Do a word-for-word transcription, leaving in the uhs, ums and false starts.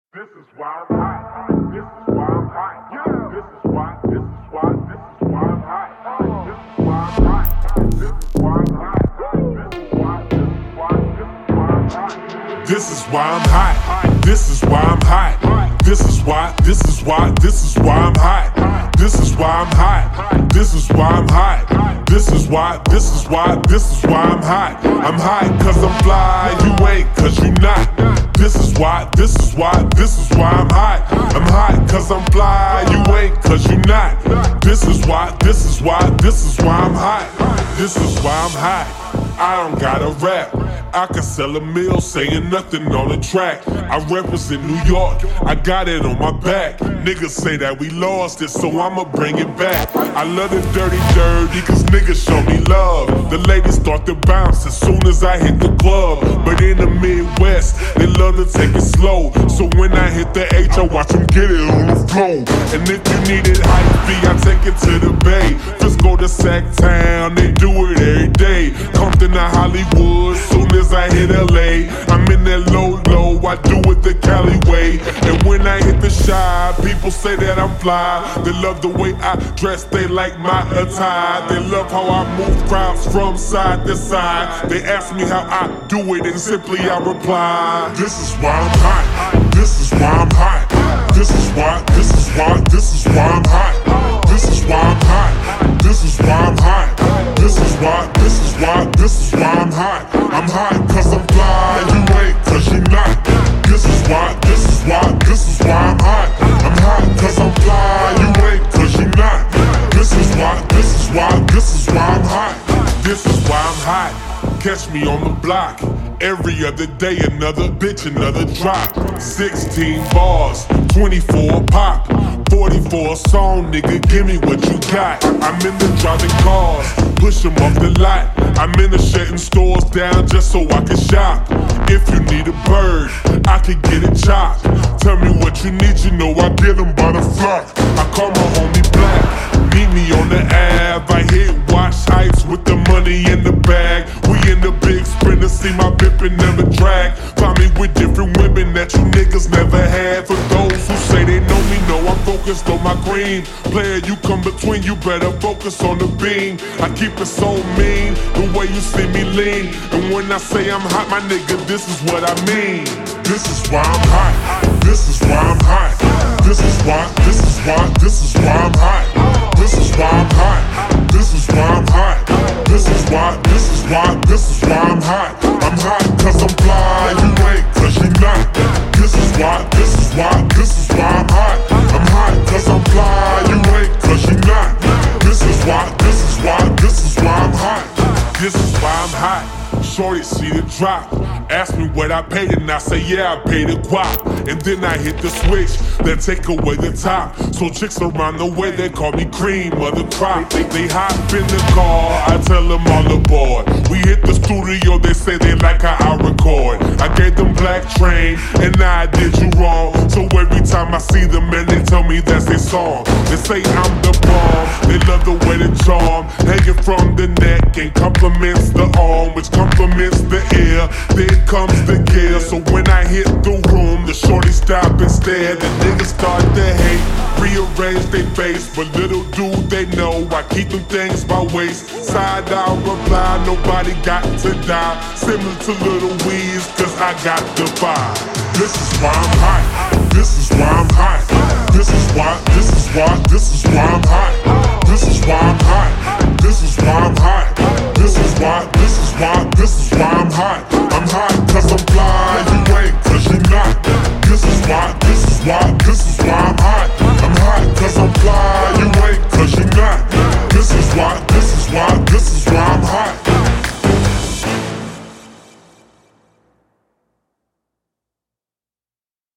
This is why I'm hot. This is why I'm hot. Yeah. This is why. This is why. This is why I'm hot. This is why I'm hot. This is why I'm hot. This is why. This is why. This is why I'm hot. This is why. This is why. This is why I'm hot. This is why. This is why I'm hot. This is why I'm hot. This is why. This is why. This is why I'm hot. I'm hot cause I'm fly. You ain't cause you not. This is why, this is why, this is why I'm hot. I'm hot cause I'm fly, you ain't cause you not. This is why, this is why, this is why I'm hot. This is why I'm hot. I don't gotta rap. I can sell a meal saying nothing on the track. I represent New York, I got it on my back. Niggas say that we lost it, so I'ma bring it back. I love the dirty dirty cause niggas show me love. The ladies start to bounce as soon as I hit the club. But in the Midwest, they love to take it slow. So when I hit the H, I watch them get it on the floor. And if you need it hype, I take it to the Bay. Frisco to Sacktown, they do it every day. Compton to Hollywood, soon as I hit L A, I'm in that low low, I do it the Cali way. And when I hit the Chi, people say that I'm fly. They love the way I dress, they like my attire. They love how I move crowds from side to side. They ask me how I do it and simply I reply, this is why I'm hot. This is why I'm hot. This is why, this is why, this is why I'm hot. This is why I'm hot. This is why I'm hot. This is why, this is why, this is why I'm hot. I'm hot cause I'm fly, you ain't cause you not. This is why, this is why, this is why I'm hot. I'm hot cause I'm fly, you ain't cause you not. This is why, this is why, this is why I'm hot. This is why I'm hot. Catch me on the block. Every other day another bitch, another drop. Sixteen bars, twenty-four pop. Forty-four song, nigga, give me what you got. I'm in the driving cars, push them off the lot. I'm in the shutting stores down just so I can shop. If you need a bird, I can get it chopped. Tell me what you need, you know I get them by the flock. I call my homie Black, meet me on the Ave. I hit Wash Heights with the money in the bag. We in the big sprinter, see my pimpin' never drag. Find me with different women that you niggas never had. For those who say they know me, know I'm focused on my green. Player, you come between, you better focus on the beam. I keep it so mean, the way you see me lean. And when I say I'm hot, my nigga, this is what I mean. This is why I'm hot. This is why I'm hot. This is why, this is why, this is why I'm hot. This is why I'm hot. This is why I'm hot. This is why, this is why, this is why I'm hot. I'm hot cause I'm fly, you ain't cause you not. This is why, this is why, this is why I'm hot. I'm hot cause I'm fly, you ain't cause you not. This is why, this is why, this is why I'm hot. This is why I'm hot. Shorty see the drop, ask me what I paid and I say yeah I paid a guap. And then I hit the switch, then take away the top. So chicks around the way they call me cream of the crop. They, they hop in the car, I tell them all aboard. We hit the studio, they say they like how I record. I gave them Black Train and now I did you wrong. So every time I see them man they tell me that's their song. They say I'm the bomb, they love the way the charm hanging from the neck and compliments the arm, which compliments the air, then comes the gear. So when I hit the room, the shorty stop and stare. The niggas start to hate, rearrange they face. But little do they know, I keep them things by waist. Side out reply, nobody got to die. Similar to Little Weeze, cause I got the vibe. This is why I'm hot. This is why I'm hot. This is why, this is why, this is why I'm hot. This is why I'm hot. This is why I'm hot. This is why, this is why, this is why I'm hot. I'm hot cause I'm fly, you ain't cause you not. This is why, this is why,